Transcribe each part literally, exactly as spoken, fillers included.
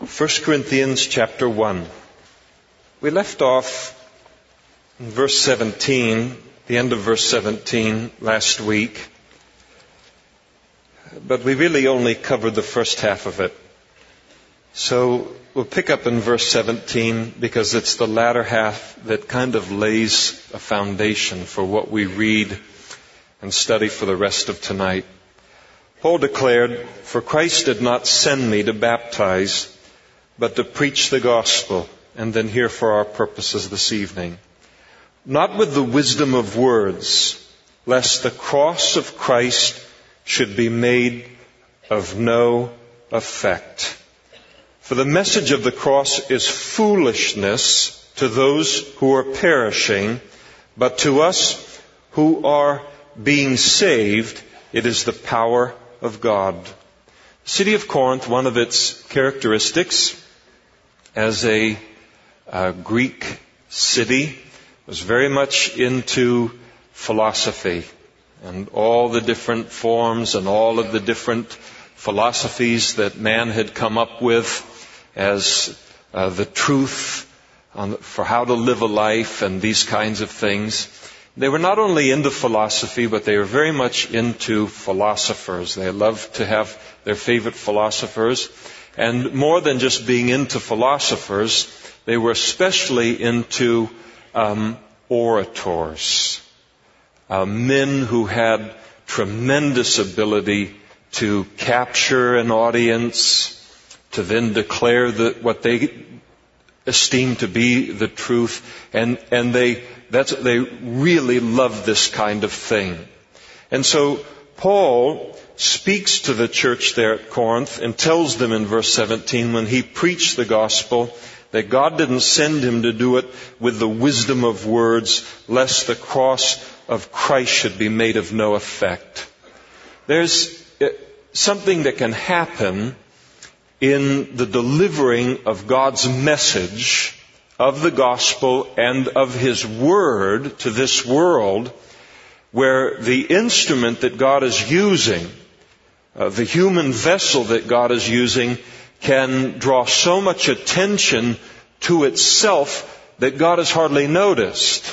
First Corinthians chapter one. We left off in verse seventeen, the end of verse seventeen last week, but we really only covered the first half of it. So we'll pick up in verse seventeen because it's the latter half that kind of lays a foundation for what we read and study for the rest of tonight. Paul declared, "For Christ did not send me to baptize, but to preach the gospel," and then here for our purposes this evening, "not with the wisdom of words, lest the cross of Christ should be made of no effect. For the message of the cross is foolishness to those who are perishing, but to us who are being saved, it is the power of God." The city of Corinth, one of its characteristics as a uh, Greek city, was very much into philosophy and all the different forms and all of the different philosophies that man had come up with as uh, the truth on, for how to live a life and these kinds of things. They were not only into philosophy, but they were very much into philosophers. They loved to have their favorite philosophers. And more than just being into philosophers, they were especially into um, orators. Uh, men who had tremendous ability to capture an audience, to then declare the, what they esteemed to be the truth, and, and they That's, they really love this kind of thing. And so Paul speaks to the church there at Corinth and tells them in verse seventeen, when he preached the gospel, that God didn't send him to do it with the wisdom of words, lest the cross of Christ should be made of no effect. There's something that can happen in the delivering of God's message of the gospel and of His word to this world, where the instrument that God is using, uh, the human vessel that God is using, can draw so much attention to itself that God is hardly noticed,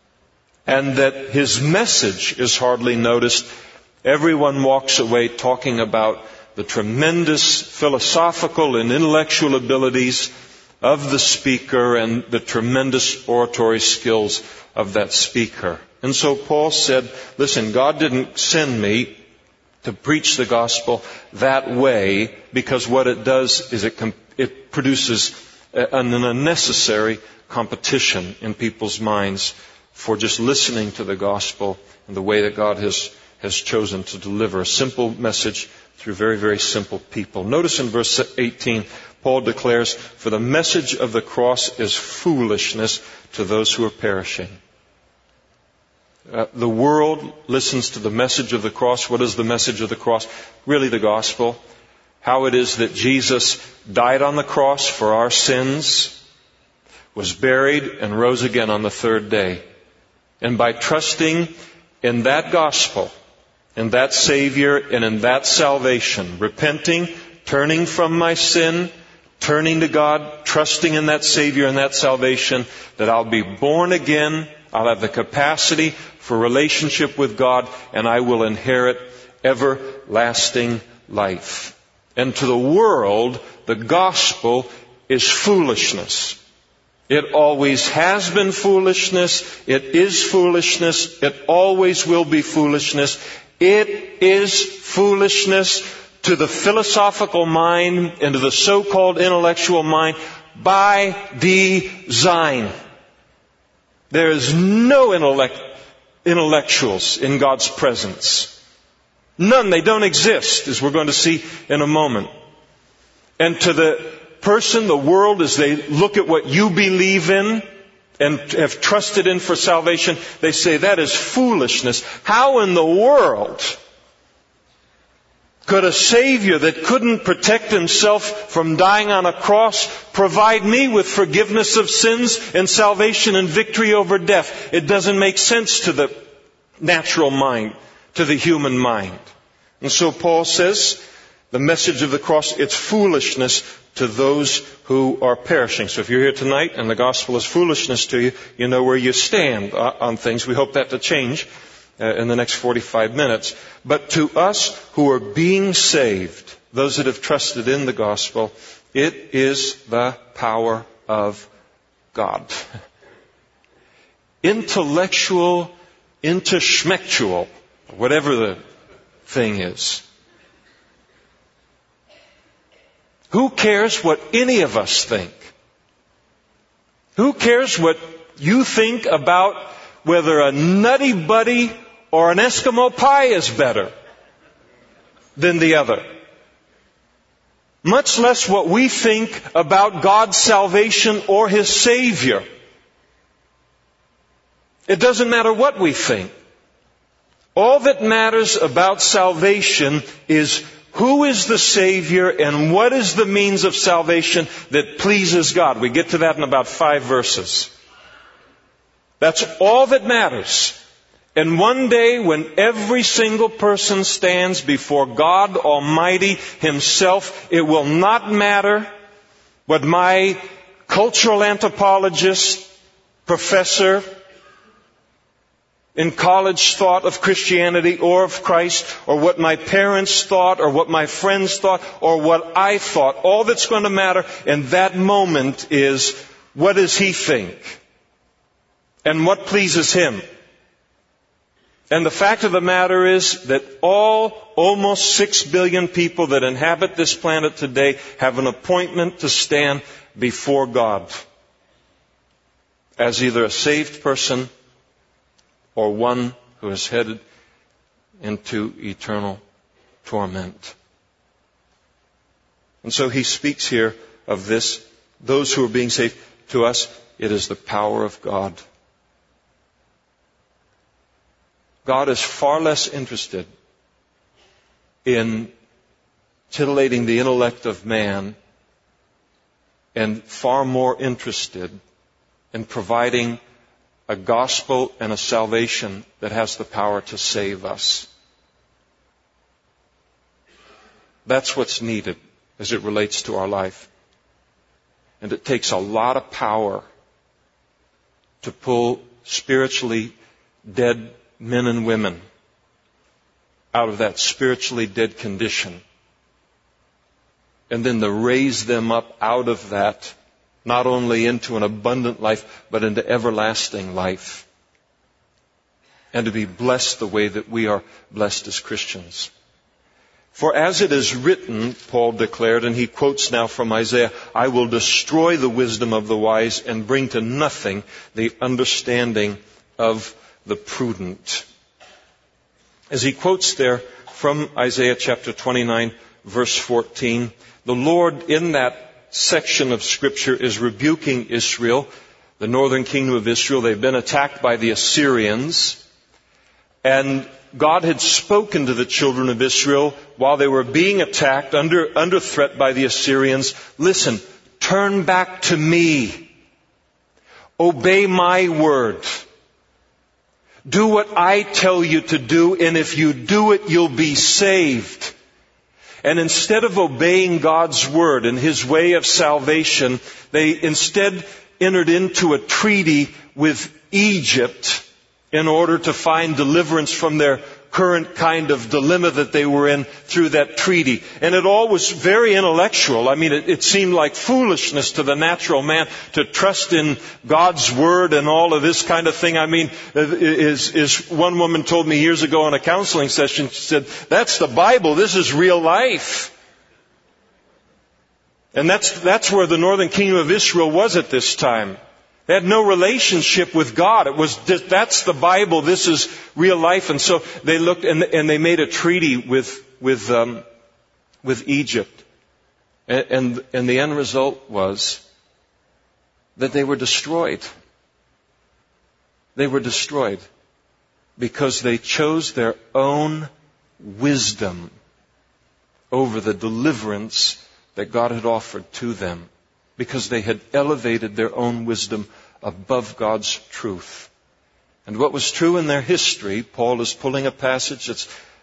and that His message is hardly noticed. Everyone walks away talking about the tremendous philosophical and intellectual abilities of the speaker and the tremendous oratory skills of that speaker. And so Paul said, listen, God didn't send me to preach the gospel that way, because what it does is it, com- it produces an unnecessary competition in people's minds for just listening to the gospel and the way that God has, has chosen to deliver a simple message through very, very simple people. Notice in verse eighteen, Paul declares, "For the message of the cross is foolishness to those who are perishing." Uh, the world listens to the message of the cross. What is the message of the cross? Really the gospel. How it is that Jesus died on the cross for our sins, was buried, and rose again on the third day. And by trusting in that gospel, in that Savior, and in that salvation, repenting, turning from my sin, turning to God, trusting in that Savior and that salvation, that I'll be born again, I'll have the capacity for relationship with God, and I will inherit everlasting life. And to the world, the gospel is foolishness. It always has been foolishness. It is foolishness. It always will be foolishness. It is foolishness to the philosophical mind and to the so-called intellectual mind by design. There is no intellect, intellectuals in God's presence. None. They don't exist, as we're going to see in a moment. And to the person, the world, as they look at what you believe in and have trusted in for salvation, they say that is foolishness. How in the world could a Savior that couldn't protect Himself from dying on a cross provide me with forgiveness of sins and salvation and victory over death? It doesn't make sense to the natural mind, to the human mind. And so Paul says The message of the cross, it's foolishness to those who are perishing. So if you're here tonight and the gospel is foolishness to you, you know where you stand on things. We hope that to change uh, in the next forty-five minutes. But to us who are being saved, those that have trusted in the gospel, it is the power of God. Intellectual, interschmectual, whatever the thing is. Who cares what any of us think? Who cares what you think about whether a Nutty Buddy or an Eskimo pie is better than the other? Much less what we think about God's salvation or His Savior. It doesn't matter what we think. All that matters about salvation is who is the Savior and what is the means of salvation that pleases God. We get to that in about five verses. That's all that matters. And one day when every single person stands before God Almighty Himself, it will not matter what my cultural anthropologist, professor in college thought of Christianity or of Christ, or what my parents thought, or what my friends thought, or what I thought. All that's going to matter in that moment is, what does He think? And what pleases Him? And the fact of the matter is that all almost six billion people that inhabit this planet today have an appointment to stand before God as either a saved person or one who is headed into eternal torment. And so he speaks here of this, those who are being saved. To us, it is the power of God. God is far less interested in titillating the intellect of man and far more interested in providing a gospel and a salvation that has the power to save us. That's what's needed as it relates to our life. And it takes a lot of power to pull spiritually dead men and women out of that spiritually dead condition. And then to raise them up out of that, not only into an abundant life, but into everlasting life. And to be blessed the way that we are blessed as Christians. For as it is written, Paul declared, and he quotes now from Isaiah, I will destroy the wisdom of the wise and bring to nothing the understanding of the prudent. As he quotes there from Isaiah chapter twenty-nine, verse fourteen, the Lord in that section of Scripture is rebuking Israel, the northern kingdom of Israel. They've been attacked by the Assyrians. And God had spoken to the children of Israel while they were being attacked, under, under threat by the Assyrians. Listen, turn back to me. Obey my word. Do what I tell you to do, and if you do it, you'll be saved. And instead of obeying God's word and His way of salvation, they instead entered into a treaty with Egypt in order to find deliverance from their current kind of dilemma that they were in through that treaty. And it all was very intellectual. I mean, it, it seemed like foolishness to the natural man to trust in God's word and all of this kind of thing. I mean, is, is one woman told me years ago in a counseling session, she said, that's the Bible, this is real life. And that's, that's where the northern kingdom of Israel was at this time. They had no relationship with God. It was just, that's the Bible. This is real life. And so they looked and, and they made a treaty with with um, with Egypt, and, and and the end result was that they were destroyed. They were destroyed because they chose their own wisdom over the deliverance that God had offered to them. Because they had elevated their own wisdom above God's truth. And what was true in their history, Paul is pulling a passage that's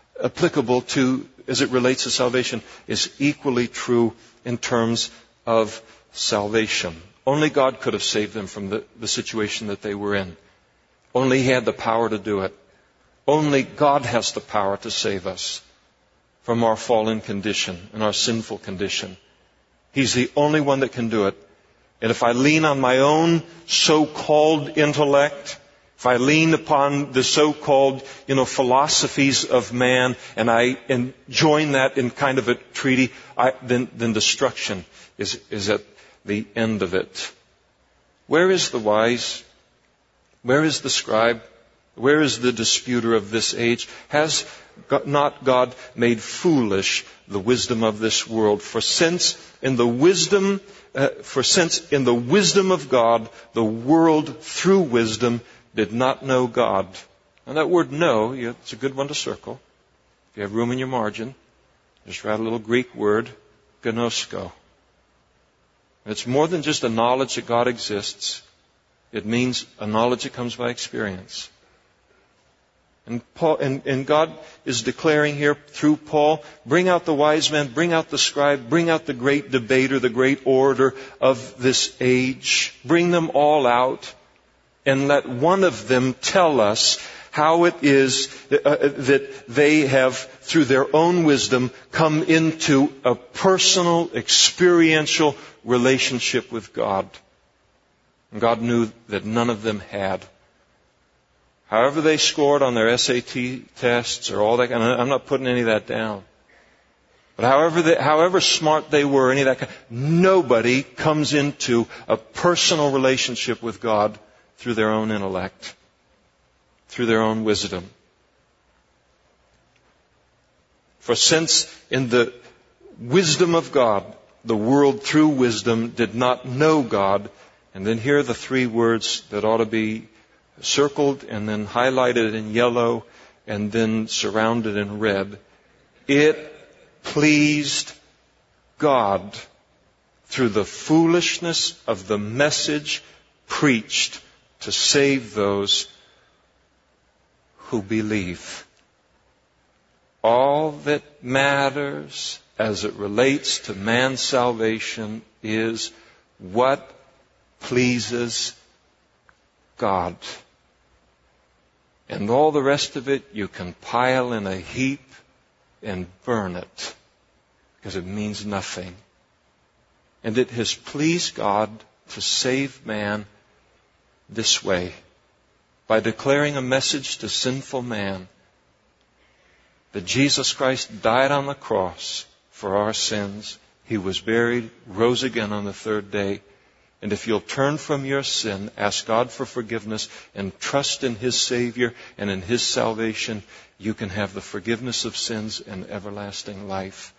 applicable to, as it relates to salvation, is equally true in terms of salvation. Only God could have saved them from the, the situation that they were in. Only He had the power to do it. Only God has the power to save us from our fallen condition and our sinful condition. He's the only one that can do it. And if I lean on my own so-called intellect, if I lean upon the so-called, you know, philosophies of man, and I and join that in kind of a treaty, I, then, then destruction is, is at the end of it. Where is the wise? Where is the scribe? Where is the disputer of this age? Has not God made foolish the wisdom of this world? For since in the wisdom, uh, for since in the wisdom of God, the world through wisdom did not know God. And that word know, it's a good one to circle. If you have room in your margin, just write a little Greek word, gnosko. It's more than just a knowledge that God exists. It means a knowledge that comes by experience. And, Paul, and, and God is declaring here through Paul, bring out the wise man, bring out the scribe, bring out the great debater, the great orator of this age. Bring them all out and let one of them tell us how it is that, uh, that they have, through their own wisdom, come into a personal, experiential relationship with God. And God knew that none of them had. However they scored on their S A T tests or all that, and I'm not putting any of that down. But however they, however smart they were, any of that kind, nobody comes into a personal relationship with God through their own intellect, through their own wisdom. For since in the wisdom of God, the world through wisdom did not know God, and then here are the three words that ought to be circled and then highlighted in yellow and then surrounded in red. It pleased God through the foolishness of the message preached to save those who believe. All that matters as it relates to man's salvation is what pleases God. And all the rest of it you can pile in a heap and burn it because it means nothing. And it has pleased God to save man this way by declaring a message to sinful man that Jesus Christ died on the cross for our sins. He was buried, rose again on the third day. And if you'll turn from your sin, ask God for forgiveness, and trust in His Savior and in His salvation, you can have the forgiveness of sins and everlasting life.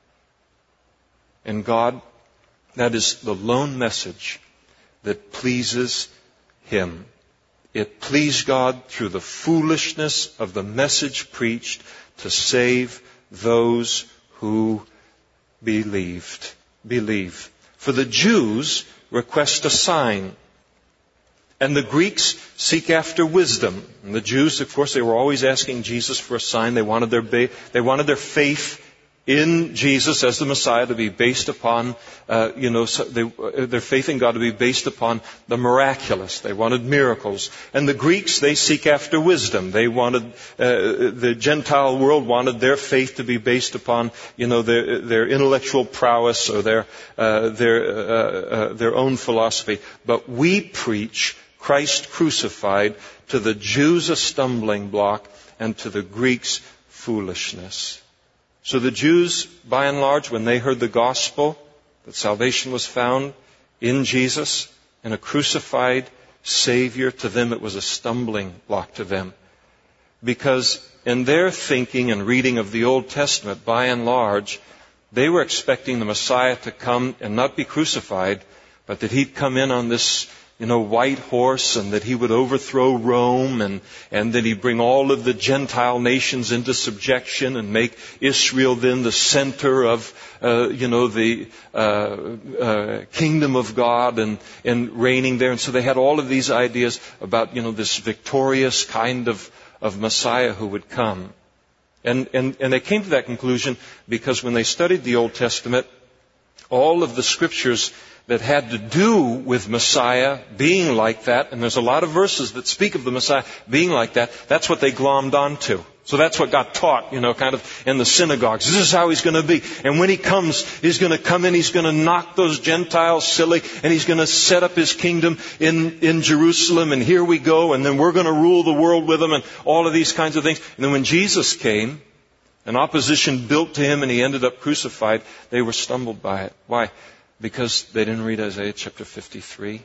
And God, that is the lone message that pleases Him. It pleased God through the foolishness of the message preached to save those who believed. Believe. For the Jews request a sign, and the Greeks seek after wisdom. And the Jews, of course, they were always asking Jesus for a sign. They wanted their ba- they wanted their faith in Jesus as the Messiah to be based upon, uh, you know, so they, uh, their faith in God to be based upon the miraculous. They wanted miracles. And the Greeks, they seek after wisdom. They wanted, uh, the Gentile world wanted their faith to be based upon, you know, their, their intellectual prowess or their, uh, their, uh, uh, their own philosophy. But we preach Christ crucified, to the Jews a stumbling block and to the Greeks foolishness. So the Jews, by and large, when they heard the gospel, that salvation was found in Jesus, in a crucified Savior, to them it was a stumbling block to them. Because in their thinking and reading of the Old Testament, by and large, they were expecting the Messiah to come and not be crucified, but that He'd come in on this, you know, white horse, and that He would overthrow Rome, and, and that He'd bring all of the Gentile nations into subjection and make Israel then the center of, uh, you know, the uh, uh, kingdom of God and, and reigning there. And so they had all of these ideas about, you know, this victorious kind of, of Messiah who would come. And, and, and they came to that conclusion because when they studied the Old Testament, all of the scriptures that had to do with Messiah being like that, and there's a lot of verses that speak of the Messiah being like that, that's what they glommed onto. So that's what got taught, you know, kind of in the synagogues. This is how He's going to be. And when He comes, He's going to come in, He's going to knock those Gentiles silly, and He's going to set up His kingdom in, in Jerusalem, and here we go, and then we're going to rule the world with Him, and all of these kinds of things. And then when Jesus came, and opposition built to Him, and He ended up crucified, they were stumbled by it. Why? Because they didn't read Isaiah chapter fifty-three.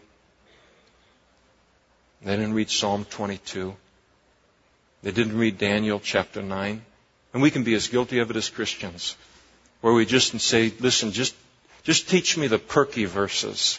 They didn't read Psalm twenty-two. They didn't read Daniel chapter nine. And we can be as guilty of it as Christians, where we just say, listen, just, just teach me the perky verses.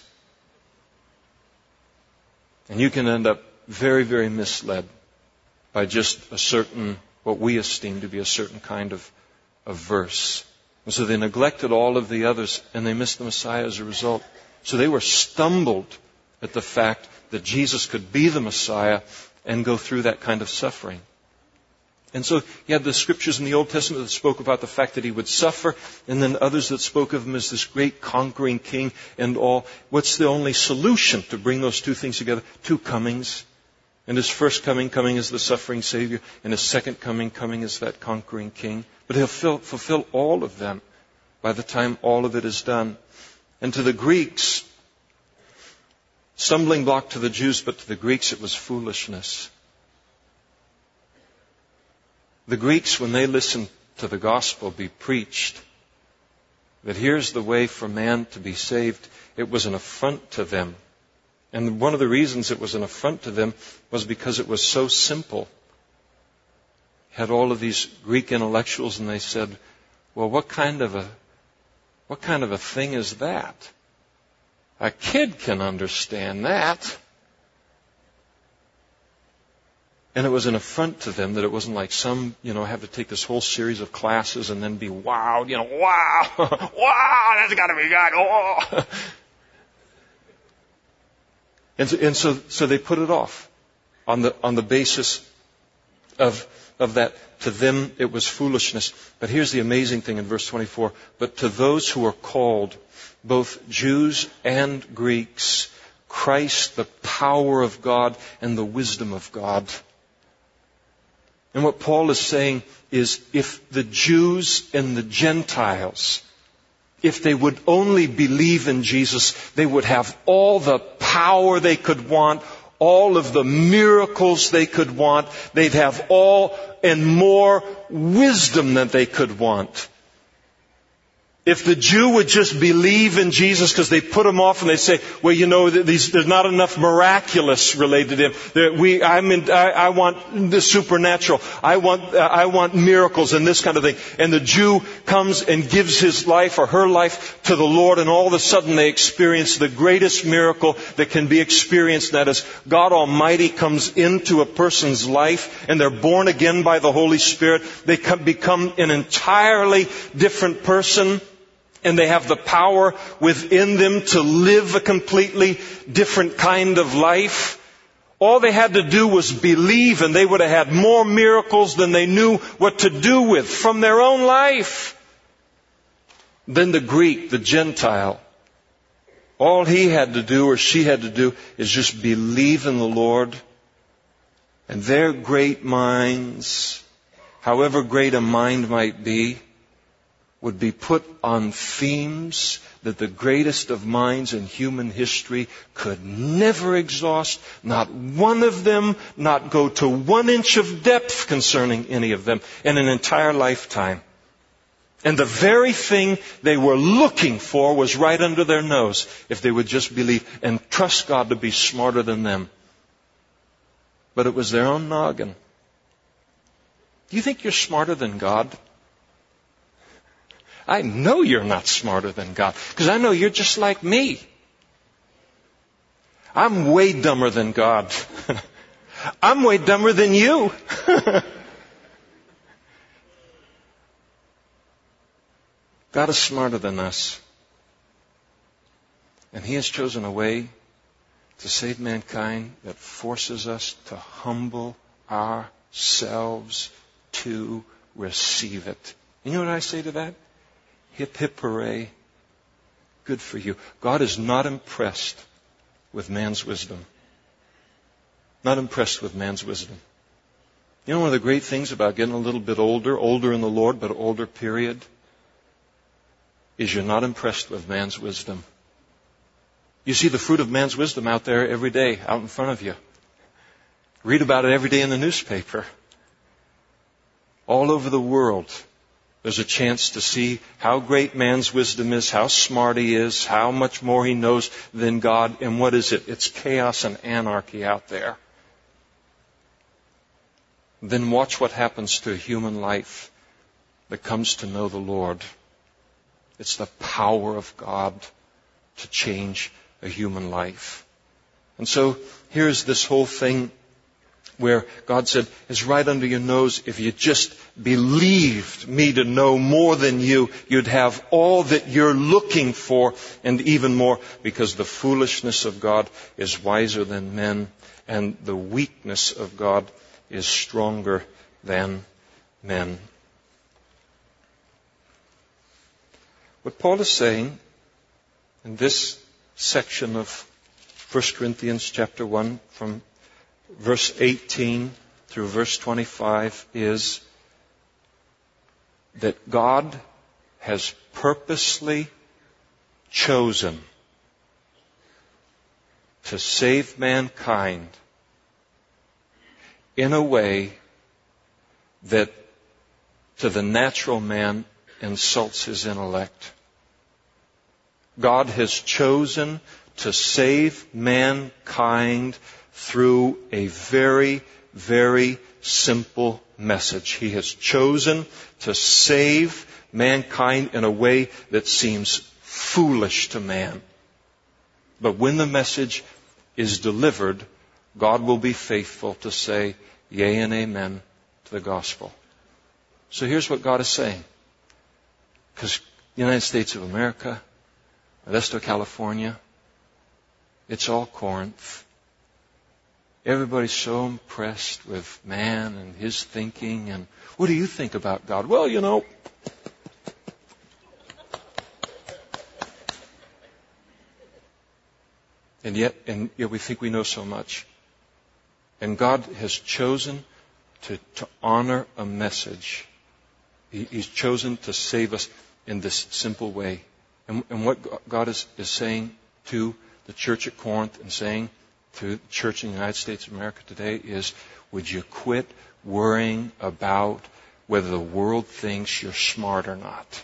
And you can end up very, very misled by just a certain, what we esteem to be a certain kind of, of verse. And so they neglected all of the others, and they missed the Messiah as a result. So they were stumbled at the fact that Jesus could be the Messiah and go through that kind of suffering. And so you had the scriptures in the Old Testament that spoke about the fact that He would suffer, and then others that spoke of Him as this great conquering king and all. What's the only solution to bring those two things together? Two comings. And His first coming, coming as the suffering Savior, and His second coming, coming as that conquering king. But He'll fill, fulfill all of them by the time all of it is done. And to the Greeks, stumbling block to the Jews, but to the Greeks it was foolishness. The Greeks, when they listened to the gospel be preached, that here's the way for man to be saved, it was an affront to them. And one of the reasons it was an affront to them was because it was so simple. Had all of these Greek intellectuals, and they said, well, what kind of a, what kind of a thing is that? A kid can understand that. And it was an affront to them that it wasn't like some, you know, have to take this whole series of classes and then be wowed, you know, wow, wow, that's got to be God. Oh. And, so, and so, so they put it off on the on the basis of of that. To them, it was foolishness. But here's the amazing thing in verse twenty-four. But to those who are called, both Jews and Greeks, Christ, the power of God and the wisdom of God. And what Paul is saying is, if the Jews and the Gentiles, if they would only believe in Jesus, they would have all the power they could want, all of the miracles they could want. They'd have all and more wisdom than they could want. If the Jew would just believe in Jesus, because they put him off and they say, well, you know, these, there's not enough miraculous related to him. There, we, I'm in, I, I want the supernatural. I want, uh, I want miracles and this kind of thing. And the Jew comes and gives his life or her life to the Lord, and all of a sudden they experience the greatest miracle that can be experienced. That is, God Almighty comes into a person's life, and they're born again by the Holy Spirit. They come, become an entirely different person. And they have the power within them to live a completely different kind of life. All they had to do was believe, and they would have had more miracles than they knew what to do with from their own life. Then the Greek, the Gentile, all he had to do or she had to do is just believe in the Lord. And their great minds, however great a mind might be, would be put on themes that the greatest of minds in human history could never exhaust. Not one of them, not go to one inch of depth concerning any of them in an entire lifetime. And the very thing they were looking for was right under their nose, if they would just believe and trust God to be smarter than them. But it was their own noggin. Do you think you're smarter than God? I know you're not smarter than God, because I know you're just like me. I'm way dumber than God. I'm way dumber than you. God is smarter than us. And He has chosen a way to save mankind that forces us to humble ourselves to receive it. You know what I say to that? Hip, hip, hooray. Good for you. God is not impressed with man's wisdom. Not impressed with man's wisdom. You know one of the great things about getting a little bit older, older in the Lord, but older period, is you're not impressed with man's wisdom. You see the fruit of man's wisdom out there every day, out in front of you. Read about it every day in the newspaper. All over the world, there's a chance to see how great man's wisdom is, how smart he is, how much more he knows than God. And what is it? It's chaos and anarchy out there. Then watch what happens to a human life that comes to know the Lord. It's the power of God to change a human life. And so here's this whole thing where God said, it's right under your nose. If you just believed me to know more than you, you'd have all that you're looking for and even more, because the foolishness of God is wiser than men and the weakness of God is stronger than men. What Paul is saying in this section of First Corinthians chapter one, from verse eighteen through verse twenty-five, is that God has purposely chosen to save mankind in a way that to the natural man insults his intellect. God has chosen to save mankind through a very, very simple message. He has chosen to save mankind in a way that seems foolish to man. But when the message is delivered, God will be faithful to say yea and amen to the gospel. So here's what God is saying. Because the United States of America, Modesto, California, it's all Corinth. Everybody's so impressed with man and his thinking. And what do you think about God? Well, you know. And yet, and yet we think we know so much. And God has chosen to, to honor a message. He, he's chosen to save us in this simple way. And, and what God is, is saying to the church at Corinth and saying to the church in the United States of America today is, would you quit worrying about whether the world thinks you're smart or not?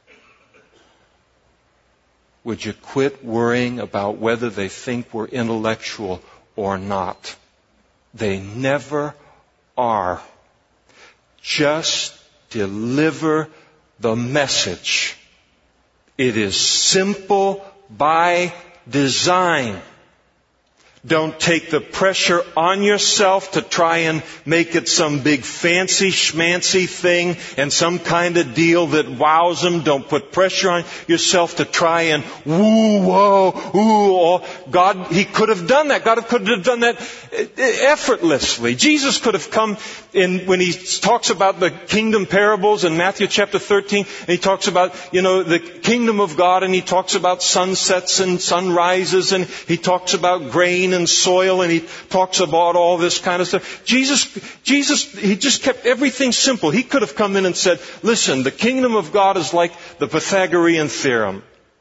Would you quit worrying about whether they think we're intellectual or not? They never are. Just deliver the message. It is simple by design. Don't take the pressure on yourself to try and make it some big fancy schmancy thing and some kind of deal that wows them. Don't put pressure on yourself to try and woo, whoa, ooh. Oh. God, He could have done that. God could have done that effortlessly. Jesus could have come in when He talks about the kingdom parables in Matthew chapter thirteen, and He talks about, you know, the kingdom of God, and He talks about sunsets and sunrises, and He talks about grain and soil, and He talks about all this kind of stuff. Jesus, Jesus, He just kept everything simple. He could have come in and said, listen, the kingdom of God is like the Pythagorean theorem.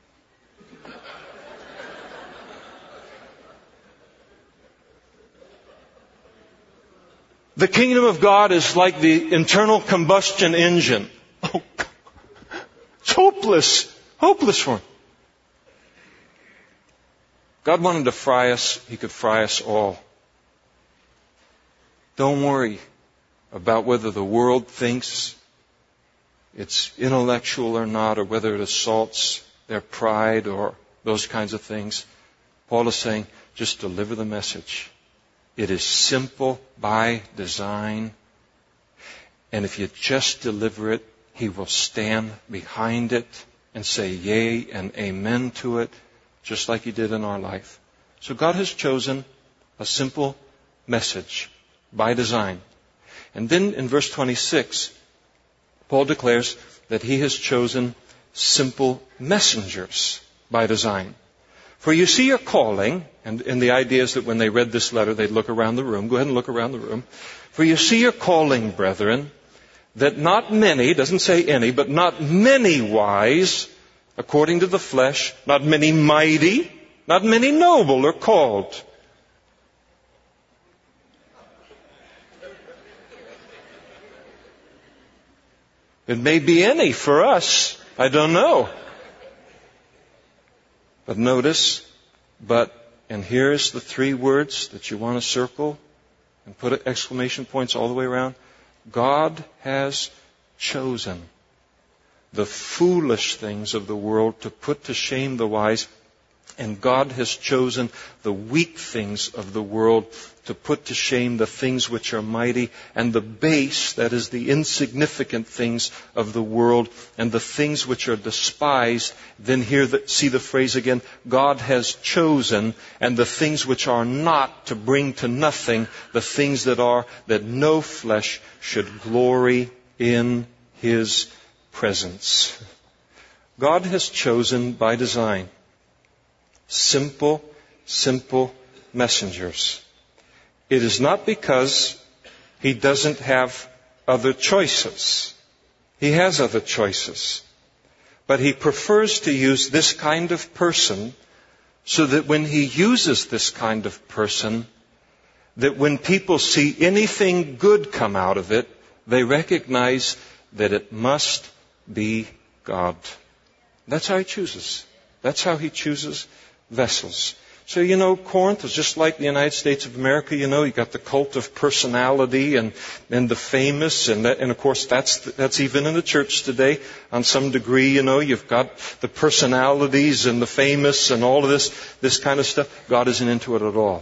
The kingdom of God is like the internal combustion engine. Oh, it's hopeless. Hopeless for Him. God wanted to fry us. He could fry us all. Don't worry about whether the world thinks it's intellectual or not, or whether it assaults their pride or those kinds of things. Paul is saying, just deliver the message. It is simple by design. And if you just deliver it, He will stand behind it and say yea and amen to it, just like He did in our life. So God has chosen a simple message by design. And then in verse twenty-six, Paul declares that he has chosen simple messengers by design. For you see your calling, and, and the idea is that when they read this letter, they'd look around the room. Go ahead and look around the room. For you see your calling, brethren, that not many, doesn't say any, but not many wise, according to the flesh, not many mighty, not many noble are called. It may be any for us. I don't know. But notice, but, and here's the three words that you want to circle and put exclamation points all the way around. God has chosen the foolish things of the world to put to shame the wise, and God has chosen the weak things of the world to put to shame the things which are mighty, and the base, that is the insignificant things of the world, and the things which are despised. Then here, the, see the phrase again, God has chosen, and the things which are not to bring to nothing the things that are, that no flesh should glory in His presence. God has chosen by design simple, simple messengers. It is not because He doesn't have other choices. He has other choices. But He prefers to use this kind of person so that when He uses this kind of person, that when people see anything good come out of it, they recognize that it must be God. That's how He chooses. That's how He chooses vessels. So, you know, Corinth is just like the United States of America. You know, you got the cult of personality and, and the famous, and that, and of course that's, that's even in the church today on some degree. You know, you've got the personalities and the famous and all of this, this kind of stuff. God isn't into it at all.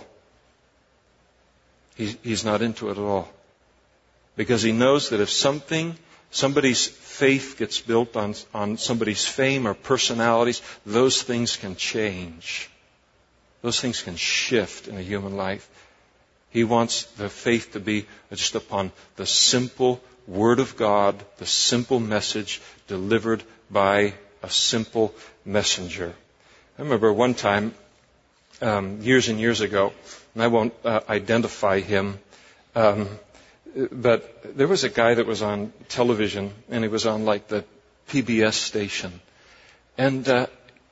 He, he's not into it at all. Because He knows that if something, somebody's faith gets built on, on somebody's fame or personalities, those things can change. Those things can shift in a human life. He wants the faith to be just upon the simple Word of God, the simple message delivered by a simple messenger. I remember one time, um, years and years ago, and I won't uh, identify him, um, but there was a guy that was on television, and he was on like the P B S station. And uh,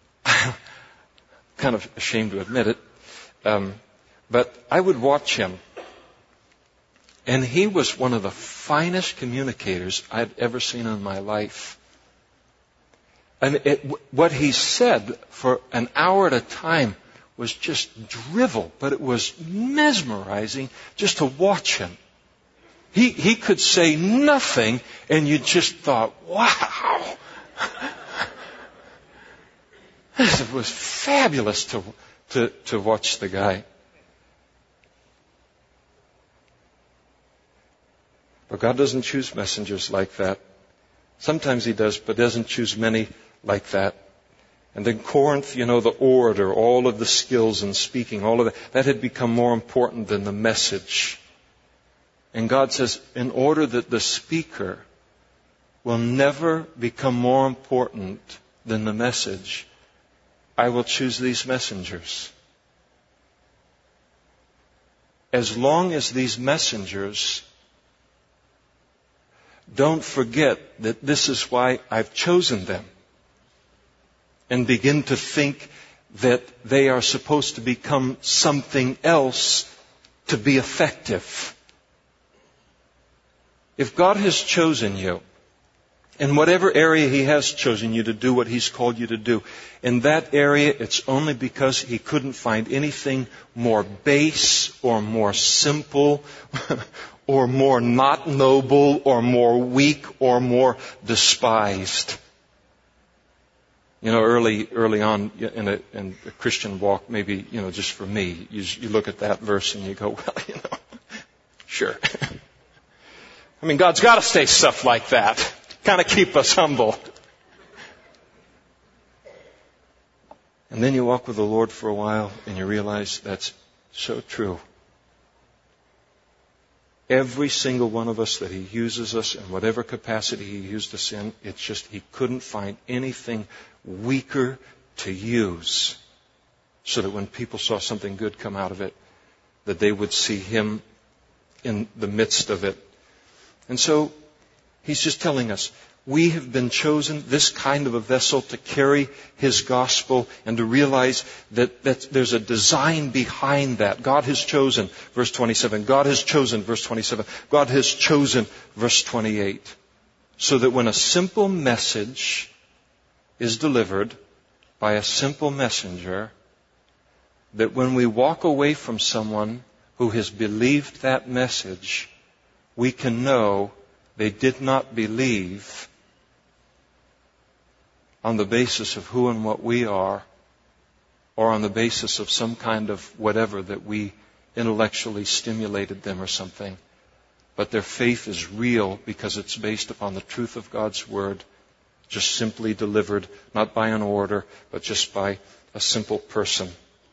kind of ashamed to admit it, um, but I would watch him, and he was one of the finest communicators I'd ever seen in my life. And it, what he said for an hour at a time was just drivel, but it was mesmerizing just to watch him. He, he could say nothing, and you just thought, wow. It was fabulous to, to, to watch the guy. But God doesn't choose messengers like that. Sometimes He does, but doesn't choose many like that. And in Corinth, you know, the orator, all of the skills in speaking, all of that, that had become more important than the message. And God says, in order that the speaker will never become more important than the message, I will choose these messengers. As long as these messengers don't forget that this is why I've chosen them, and begin to think that they are supposed to become something else to be effective. If God has chosen you, in whatever area He has chosen you to do what He's called you to do, in that area it's only because He couldn't find anything more base or more simple or more not noble or more weak or more despised. You know, early early on in a, in a Christian walk, maybe, you know, just for me, you, you look at that verse and you go, well, you know, sure. I mean, God's got to say stuff like that. Kind of keep us humble. And then you walk with the Lord for a while and you realize that's so true. every single one of us that He uses us in whatever capacity He used us in, it's just He couldn't find anything weaker to use so that when people saw something good come out of it, that they would see Him in the midst of it. And so He's just telling us, we have been chosen, this kind of a vessel, to carry His gospel and to realize that, that there's a design behind that. God has chosen, verse twenty-seven. God has chosen, verse twenty-seven. God has chosen, verse twenty-eight. So that when a simple message is delivered by a simple messenger, that when we walk away from someone who has believed that message, we can know they did not believe on the basis of who and what we are, or on the basis of some kind of whatever that we intellectually stimulated them or something. But their faith is real because it's based upon the truth of God's Word, just simply delivered, not by an order, but just by a simple person.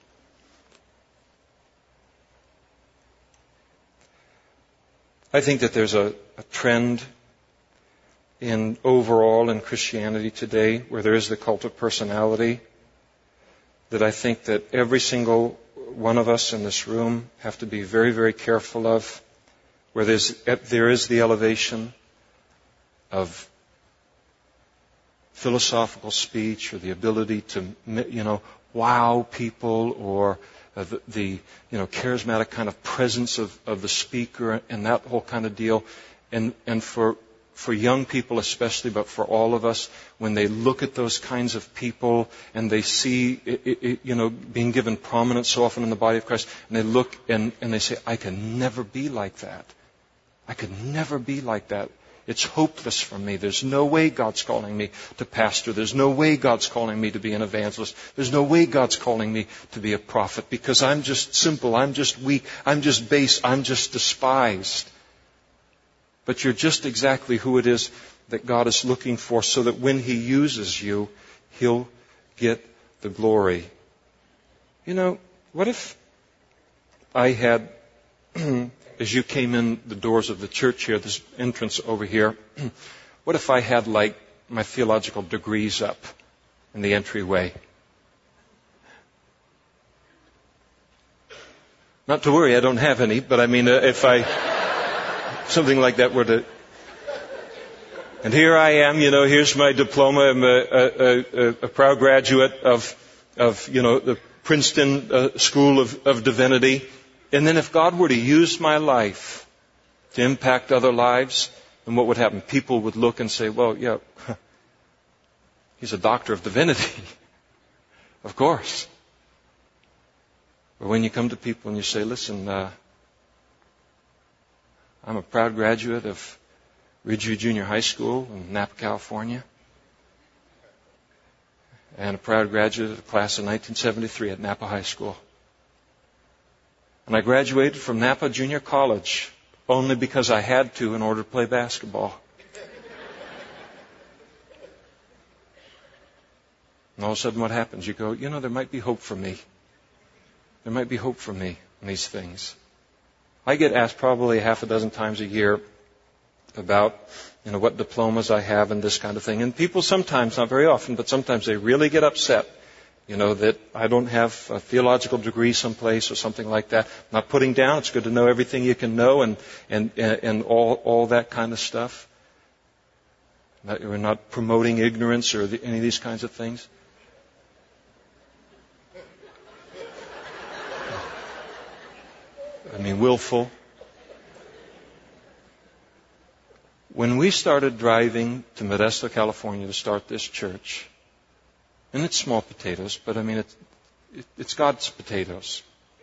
I think that there's a, a trend in overall in Christianity today where there is the cult of personality, that I think that every single one of us in this room have to be very, very careful of, where there's, there is the elevation of philosophical speech or the ability to, you know, wow people, or uh, the, the, you know, charismatic kind of presence of, of the speaker and that whole kind of deal. And, and for For young people especially, but for all of us, when they look at those kinds of people and they see, it, it, you know, being given prominence so often in the body of Christ, and they look and, and they say, I can never be like that. I could never be like that. It's hopeless for me. There's no way God's calling me to pastor. There's no way God's calling me to be an evangelist. There's no way God's calling me to be a prophet, because I'm just simple. I'm just weak. I'm just base. I'm just despised. But you're just exactly who it is that God is looking for, so that when He uses you, He'll get the glory. You know, what if I had, as you came in the doors of the church here, this entrance over here, what if I had like my theological degrees up in the entryway? Not to worry, I don't have any, but I mean, uh, if I... something like that were to... And here I am, you know, here's my diploma. I'm a, a, a, a proud graduate of, of, you know, the Princeton uh, School of, of Divinity. And then if God were to use my life to impact other lives, then what would happen? People would look and say, well, yeah, he's a doctor of divinity. Of course. But when you come to people and you say, listen, uh, I'm a proud graduate of Ridgeview Junior High School in Napa, California, and a proud graduate of the class of nineteen seventy-three at Napa High School. And I graduated from Napa Junior College only because I had to in order to play basketball. And all of a sudden what happens? You go, you know, there might be hope for me. There might be hope for me in these things. I get asked probably half a dozen times a year about, you know, what diplomas I have and this kind of thing. And people sometimes, not very often, but sometimes they really get upset, you know, that I don't have a theological degree someplace or something like that. I'm not putting down. It's good to know everything you can know and, and, and all, all that kind of stuff. Not, we're not promoting ignorance or the, any of these kinds of things. I mean, willful. When we started driving to Modesto, California to start this church, and it's small potatoes, but I mean, it's, it, it's God's potatoes.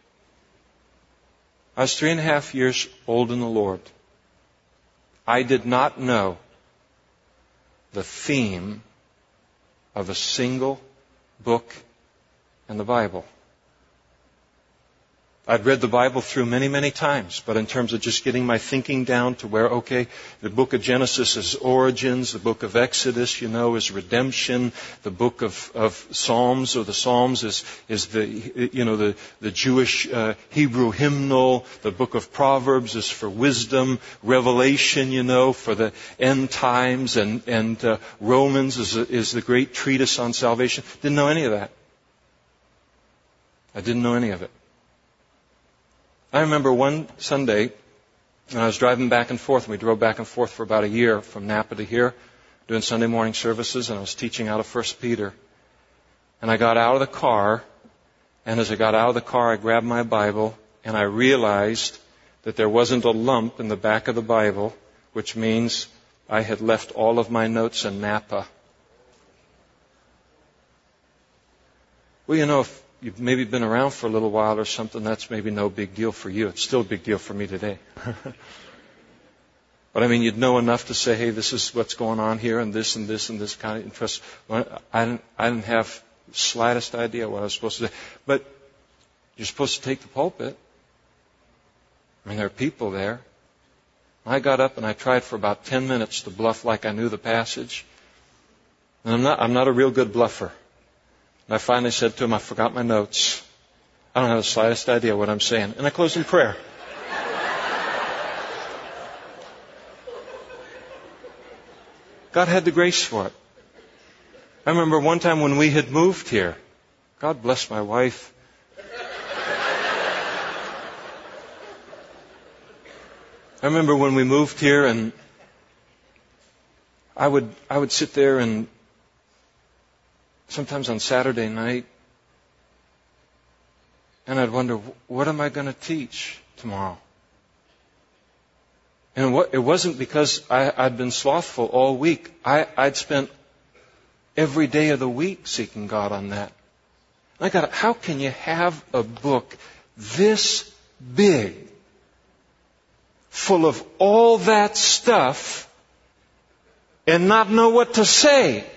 I was three and a half years old in the Lord. I did not know the theme of a single book in the Bible. I'd read the Bible through many, many times, but in terms of just getting my thinking down to where, okay, the book of Genesis is origins, the book of Exodus, you know, is redemption, the book of, of Psalms or the Psalms is, is the, you know, the, the Jewish uh, Hebrew hymnal, the book of Proverbs is for wisdom, Revelation, you know, for the end times, and, and uh, Romans is, a, is the great treatise on salvation. Didn't know any of that. I didn't know any of it. I remember one Sunday, when I was driving back and forth, and we drove back and forth for about a year from Napa to here, doing Sunday morning services, and I was teaching out of First Peter. And I got out of the car, and as I got out of the car, I grabbed my Bible, and I realized that there wasn't a lump in the back of the Bible, which means I had left all of my notes in Napa. Well, you know, if you've maybe been around for a little while or something, that's maybe no big deal for you. It's still a big deal for me today. But I mean, you'd know enough to say, hey, this is what's going on here, and this and this and this kind of interest. I didn't, I didn't have the slightest idea what I was supposed to say. But you're supposed to take the pulpit. I mean, there are people there. I got up and I tried for about ten minutes to bluff like I knew the passage. And I'm not, I'm not a real good bluffer. And I finally said to him, I forgot my notes. I don't have the slightest idea what I'm saying. And I closed in prayer. God had the grace for it. I remember one time when we had moved here. God bless my wife. I remember when we moved here, and I would I would sit there, and sometimes on Saturday night, and I'd wonder, what am I going to teach tomorrow? And what, it wasn't because I, I'd been slothful all week. I, I'd spent every day of the week seeking God on that. And I got, how can you have a book this big, full of all that stuff, and not know what to say?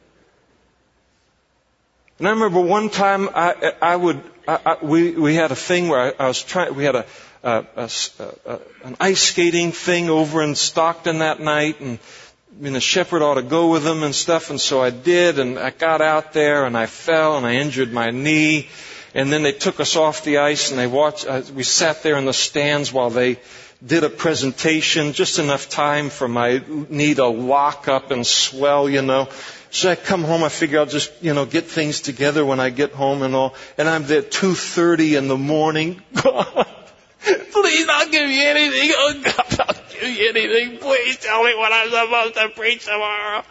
And I remember one time I, I would, I, I, we, we had a thing where I, I was trying, we had a, a, a, a, an ice skating thing over in Stockton that night, and I mean, the shepherd ought to go with them and stuff, and so I did, and I got out there, and I fell, and I injured my knee, and then they took us off the ice, and they watched, uh, we sat there in the stands while they did a presentation, just enough time for my knee to lock up and swell, you know. So I come home, I figure I'll just, you know, get things together when I get home and all. And I'm there at two thirty in the morning. God, please, I'll give you anything. Oh, God, I'll give you anything. Please tell me what I'm supposed to preach tomorrow.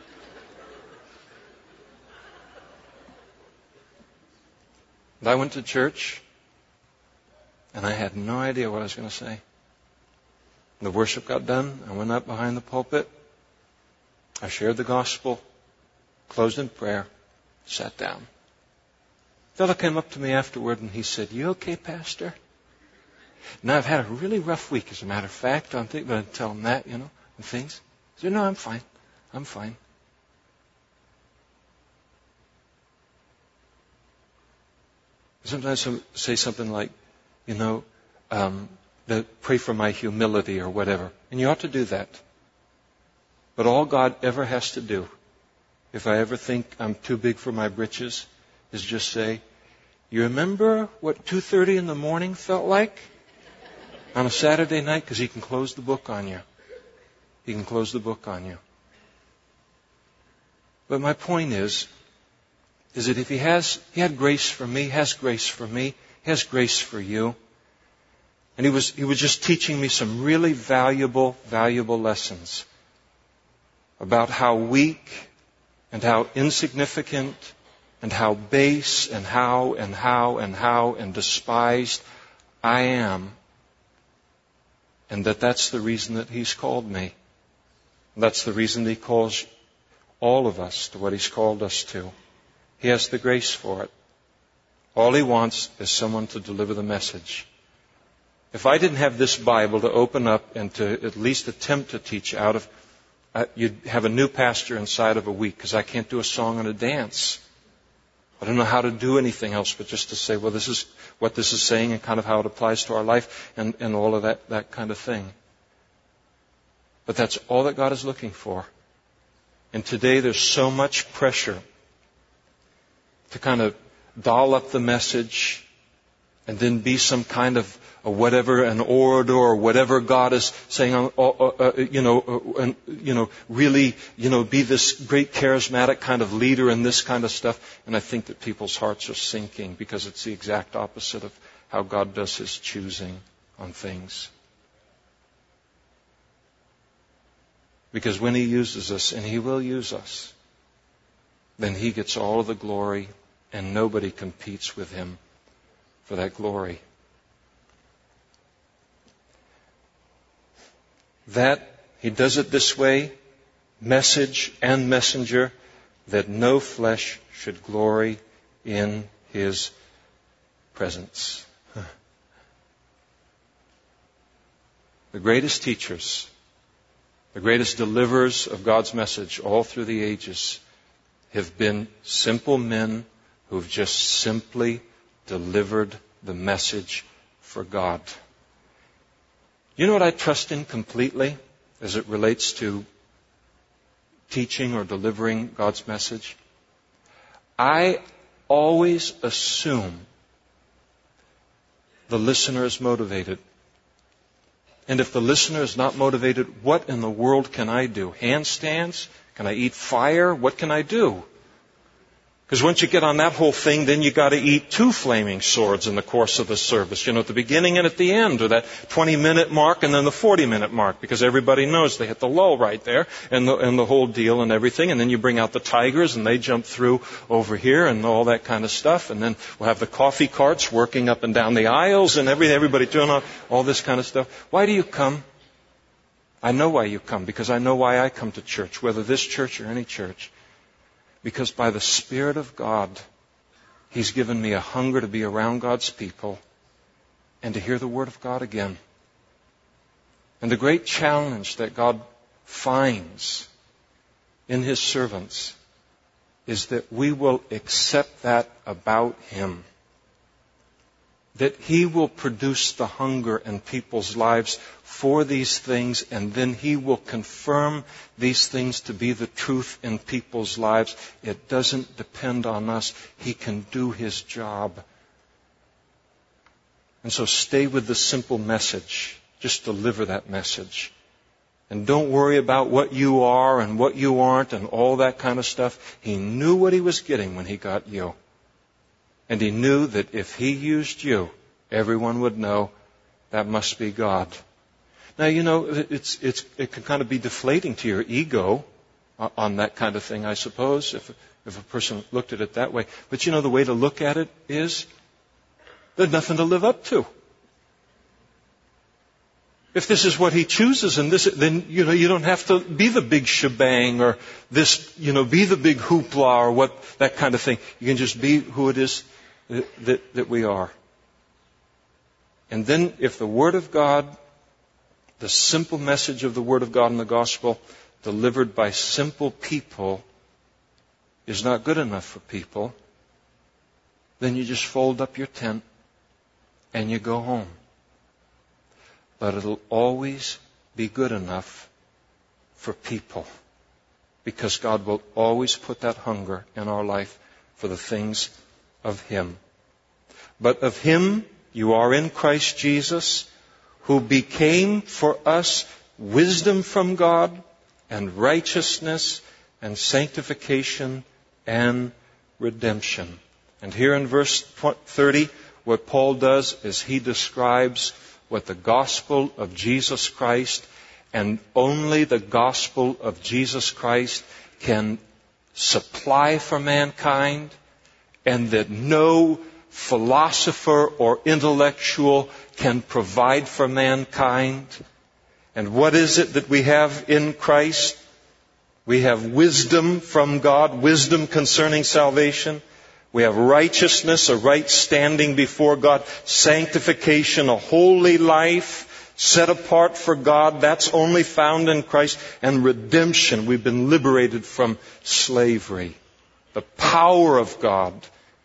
And I went to church, and I had no idea what I was going to say. The worship got done. I went up behind the pulpit. I shared the gospel, closed in prayer, sat down. A fellow came up to me afterward and he said, "You okay, Pastor?" Now, I've had a really rough week, as a matter of fact. I'm thinking, but I tell him that, you know, and things. He said, "No, I'm fine. I'm fine." Sometimes I say something like, you know, um, that pray for my humility or whatever. And you ought to do that. But all God ever has to do, if I ever think I'm too big for my britches, is just say, "You remember what two thirty in the morning felt like on a Saturday night?" Because He can close the book on you. He can close the book on you. But my point is, is that if He has, He had grace for me, has grace for me, He has grace for you. And He was, He was just teaching me some really valuable, valuable lessons about how weak and how insignificant and how base and how and how and how and despised I am. And that that's the reason that He's called me. That's the reason that He calls all of us to what He's called us to. He has the grace for it. All He wants is someone to deliver the message. If I didn't have this Bible to open up and to at least attempt to teach out of, uh, you'd have a new pastor inside of a week, because I can't do a song and a dance. I don't know how to do anything else but just to say, well, this is what this is saying and kind of how it applies to our life and, and all of that, that kind of thing. But that's all that God is looking for. And today there's so much pressure to kind of doll up the message and then be some kind of a whatever, an orator or whatever God is saying, uh, uh, you know, uh, and, you know, really, you know, be this great charismatic kind of leader and this kind of stuff. And I think that people's hearts are sinking because it's the exact opposite of how God does His choosing on things. Because when He uses us, and He will use us, then He gets all of the glory and nobody competes with Him for that glory. That He does it this way, message and messenger, that no flesh should glory in His presence. The greatest teachers, the greatest deliverers of God's message all through the ages have been simple men who've just simply delivered the message for God. You know what I trust in completely as it relates to teaching or delivering God's message? I always assume the listener is motivated. And if the listener is not motivated, what in the world can I do? Handstands? Can I eat fire? What can I do? Because once you get on that whole thing, then you got to eat two flaming swords in the course of the service. You know, at the beginning and at the end, or that twenty-minute mark and then the forty-minute mark, because everybody knows they hit the lull right there, and the, and the whole deal and everything. And then you bring out the tigers, and they jump through over here, and all that kind of stuff. And then we'll have the coffee carts working up and down the aisles, and every, everybody doing all, all this kind of stuff. Why do you come? I know why you come, because I know why I come to church, whether this church or any church. Because by the Spirit of God, He's given me a hunger to be around God's people and to hear the Word of God again. And the great challenge that God finds in His servants is that we will accept that about Him. That He will produce the hunger in people's lives for these things, and then He will confirm these things to be the truth in people's lives. It doesn't depend on us. He can do His job. And so stay with the simple message. Just deliver that message. And don't worry about what you are and what you aren't and all that kind of stuff. He knew what He was getting when He got you. And He knew that if He used you, everyone would know that must be God. Now, you know, it's, it's, it can kind of be deflating to your ego on that kind of thing, I suppose, if, if a person looked at it that way. But you know, the way to look at it is there's nothing to live up to. If this is what He chooses, and this, then, you know, you don't have to be the big shebang or this, you know, be the big hoopla or what, that kind of thing. You can just be who it is that, that, that we are. And then if the Word of God, the simple message of the Word of God in the gospel, delivered by simple people, is not good enough for people, then you just fold up your tent and you go home. But it'll always be good enough for people, because God will always put that hunger in our life for the things of Him. But of Him you are in Christ Jesus, who became for us wisdom from God and righteousness and sanctification and redemption. And here in verse thirty, what Paul does is he describes what the gospel of Jesus Christ, and only the gospel of Jesus Christ, can supply for mankind, and that no philosopher or intellectual can provide for mankind. And what is it that we have in Christ? We have wisdom from God, wisdom concerning salvation. We have righteousness, a right standing before God, sanctification, a holy life set apart for God. That's only found in Christ. And redemption, we've been liberated from slavery. The power of God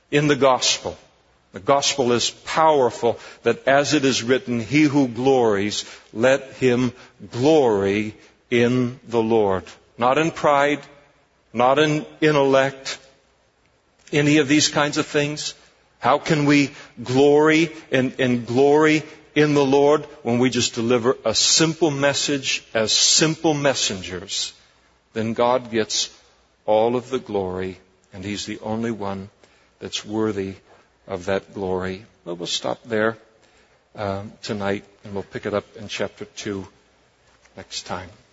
in the gospel. The gospel is powerful, that as it is written, he who glories, let him glory in the Lord. Not in pride, not in intellect, any of these kinds of things. How can we glory and, and glory in the Lord when we just deliver a simple message as simple messengers? Then God gets all of the glory, and he's the only one that's worthy of that glory. Well, we'll stop there um, tonight, and we'll pick it up in chapter two next time.